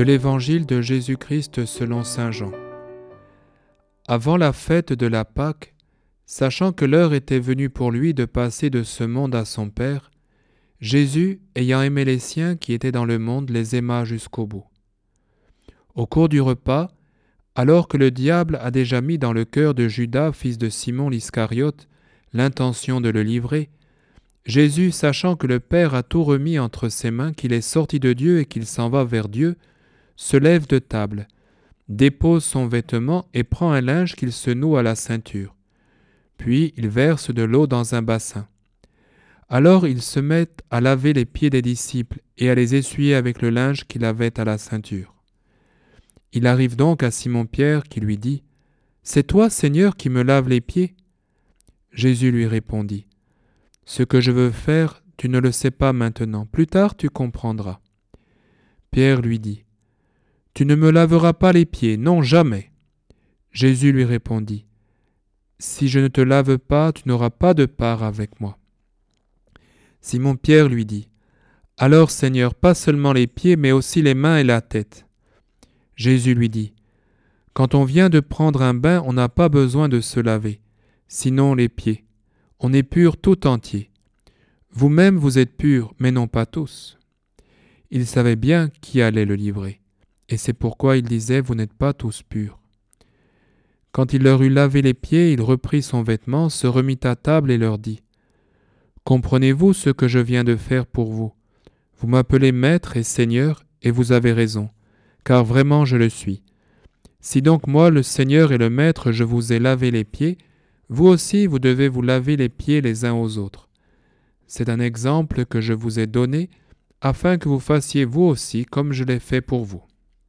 De l'Évangile de Jésus-Christ selon saint Jean. Avant la fête de la Pâque, sachant que l'heure était venue pour lui de passer de ce monde à son Père, Jésus, ayant aimé les siens qui étaient dans le monde, les aima jusqu'au bout. Au cours du repas, alors que le diable a déjà mis dans le cœur de Judas, fils de Simon l'Iscariote, l'intention de le livrer, Jésus, sachant que le Père a tout remis entre ses mains, qu'il est sorti de Dieu et qu'il s'en va vers Dieu, se lève de table, dépose son vêtement et prend un linge qu'il se noue à la ceinture. Puis il verse de l'eau dans un bassin. Alors il se met à laver les pieds des disciples et à les essuyer avec le linge qu'il avait à la ceinture. Il arrive donc à Simon-Pierre qui lui dit « C'est toi, Seigneur, qui me laves les pieds ?» Jésus lui répondit « Ce que je veux faire, tu ne le sais pas maintenant, plus tard tu comprendras. » Pierre lui dit « Tu ne me laveras pas les pieds, non, jamais. » Jésus lui répondit « Si je ne te lave pas, tu n'auras pas de part avec moi. » Simon-Pierre lui dit « Alors, Seigneur, pas seulement les pieds, mais aussi les mains et la tête. » Jésus lui dit « Quand on vient de prendre un bain, on n'a pas besoin de se laver, sinon les pieds. On est pur tout entier. Vous-même vous êtes purs, mais non pas tous. » Il savait bien qui allait le livrer, et c'est pourquoi il disait « Vous n'êtes pas tous purs. » Quand il leur eut lavé les pieds, il reprit son vêtement, se remit à table et leur dit « Comprenez-vous ce que je viens de faire pour vous? Vous m'appelez Maître et Seigneur, et vous avez raison, car vraiment je le suis. Si donc moi, le Seigneur et le Maître, je vous ai lavé les pieds, vous aussi vous devez vous laver les pieds les uns aux autres. C'est un exemple que je vous ai donné, afin que vous fassiez vous aussi comme je l'ai fait pour vous. »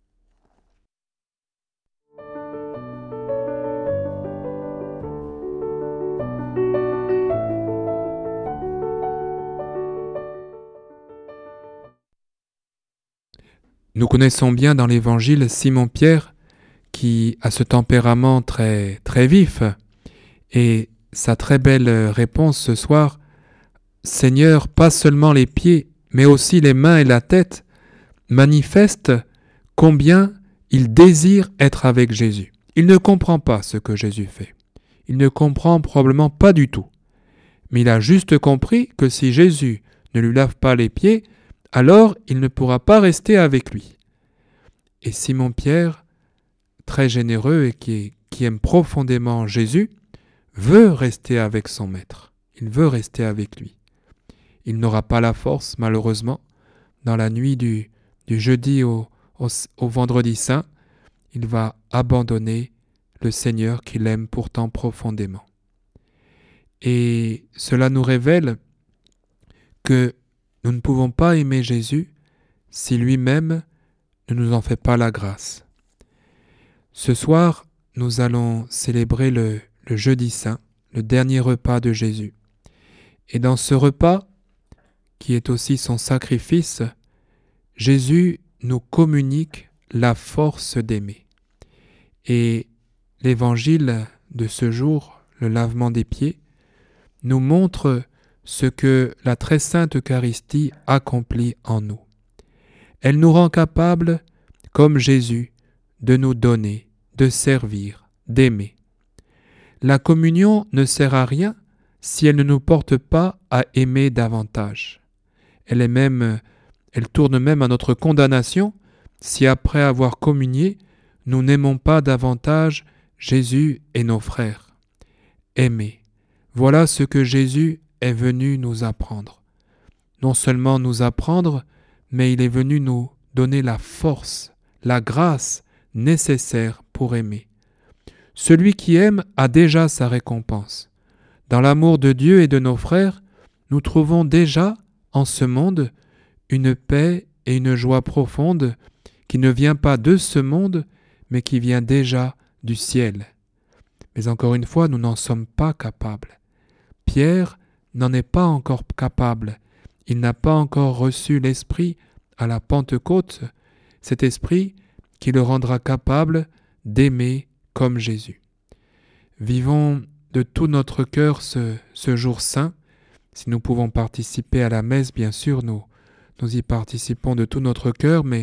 Nous connaissons bien dans l'Évangile Simon-Pierre qui a ce tempérament très, très vif et sa très belle réponse ce soir « Seigneur, pas seulement les pieds, mais aussi les mains et la tête » manifeste combien il désire être avec Jésus. Il ne comprend pas ce que Jésus fait. Il ne comprend probablement pas du tout. Mais il a juste compris que si Jésus ne lui lave pas les pieds, alors il ne pourra pas rester avec lui. Et Simon-Pierre, très généreux et qui aime profondément Jésus, veut rester avec son maître. Il veut rester avec lui. Il n'aura pas la force, malheureusement, dans la nuit du jeudi au vendredi saint, il va abandonner le Seigneur qu'il aime pourtant profondément. Et cela nous révèle que nous ne pouvons pas aimer Jésus si lui-même ne nous en fait pas la grâce. Ce soir, nous allons célébrer le jeudi saint, le dernier repas de Jésus. Et dans ce repas, qui est aussi son sacrifice, Jésus nous communique la force d'aimer. Et l'évangile de ce jour, le lavement des pieds, nous montre ce que la très sainte Eucharistie accomplit en nous. Elle nous rend capables, comme Jésus, de nous donner, de servir, d'aimer. La communion ne sert à rien si elle ne nous porte pas à aimer davantage. Elle tourne même à notre condamnation si après avoir communié, nous n'aimons pas davantage Jésus et nos frères. Aimer, voilà ce que Jésus est venu nous apprendre. Non seulement nous apprendre, mais il est venu nous donner la force, la grâce nécessaire pour aimer. Celui qui aime a déjà sa récompense. Dans l'amour de Dieu et de nos frères, nous trouvons déjà en ce monde une paix et une joie profonde qui ne vient pas de ce monde, mais qui vient déjà du ciel. Mais encore une fois, nous n'en sommes pas capables. Pierre n'en est pas encore capable. Il n'a pas encore reçu l'Esprit à la Pentecôte, cet Esprit qui le rendra capable d'aimer comme Jésus. Vivons de tout notre cœur ce jour saint. Si nous pouvons participer à la messe, bien sûr, nous y participons de tout notre cœur, mais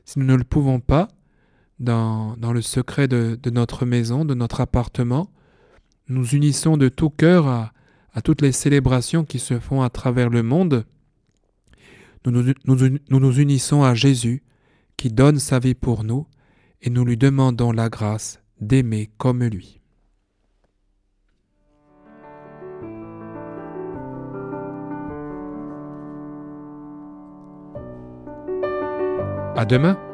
Si nous ne le pouvons pas, dans le secret de notre maison, de notre appartement, nous unissons de tout cœur à toutes les célébrations qui se font à travers le monde. Nous nous unissons à Jésus qui donne sa vie pour nous et nous lui demandons la grâce d'aimer comme lui. À demain!